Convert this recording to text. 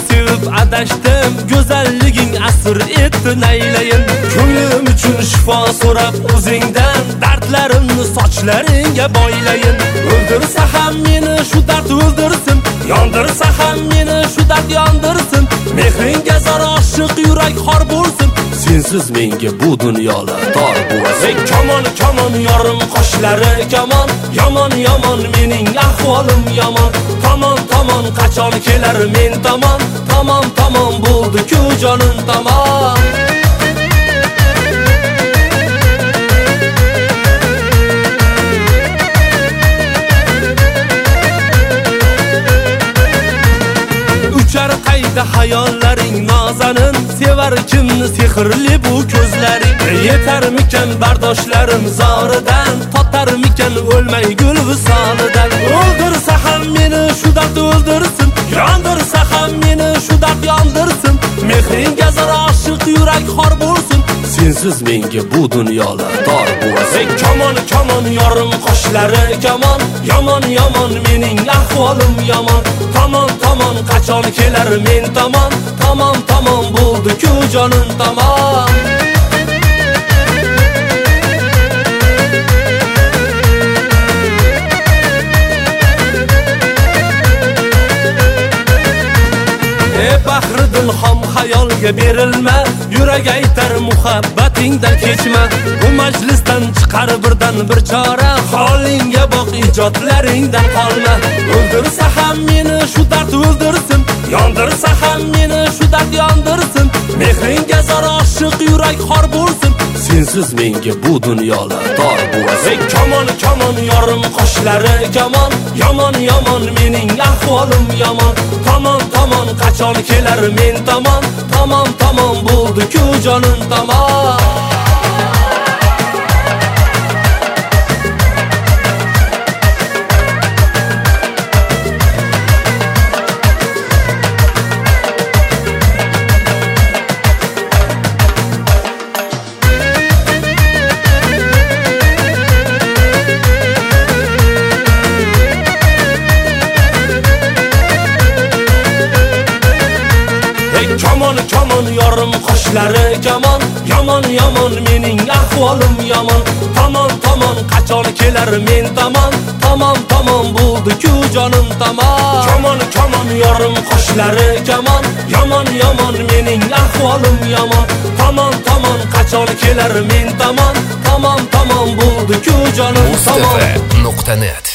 sevib adashdim, go'zalliging asr etdi naylayin. Ko'nglim uchun shifo so'rab o'zingdan, dardlarimni sochlaringga boylayin. O'ldirsa ham meni shu dard o'ldirsin, yondirsa ham meni shu dard yondirsin. Mehringga zor oshiq yurak xor bo'lsin, sensiz menga bu dunyolar tor bo'lsin. Kamon kamon yorim qoshlari kamon, yomon yomon mening ahvolim yomon. Tomon tomon qachon kelar men tomon, tomon tomon bo'ldi-ku jonim tomon. Uchar qayda hayollaring nozanin, sevar kimni sehrli bu ko'zlaring. Yetarmikan bardoshlarim zoridan, totarmikan o'lmay gul visolidan. O'ldirsa ham meni shu dard o'ldirsin, yondirsa ham meni shu dard yondirsin. Mehringga zor oshiq yurak xor bo'lsin, sensiz menga bu dunyolar tor bo'lsin. Kamon kamon yorim qoshlari kamon, yomon yomon mening ahvolim yomon. Tomon tomon qachon kelar men tomon, tomon tomon bo'ldi-ku jonim tomon. Bahri dilhom xayolga berilma, yurak aytar muhabbatingdan kechma. Bu majlisdan chiqar birdan bir chora, holingga boq ijodlaringdan qolma. O'ldirsa ham meni shu dard o'ldirsin, yondirsa ham meni shu dard yondirsin. Mehringga zor oshiq yurak xor bo'lsin, sensiz menga bu dunyolar tor bo'lsin. Kamon kamon yorim qoshlari kamon, yomon yomon mening ahvolim yomon. Tomon tomon qachon kelar men tomon, tomon tomon bo'ldi-ku jonim tomon. Kamon kamon yorim qoshlari kamon, yomon yomon mening ahvolim yomon. Tomon tomon qachon kelar men tomon, tomon tomon bo'ldi-ku jonim tomon. Kamon kamon yorim qoshlari kamon, yomon yomon mening ahvolim yomon. Tomon tomon qachon kelar men tomon, tomon tomon bo'ldi-ku jonim tomon. Mustafa.net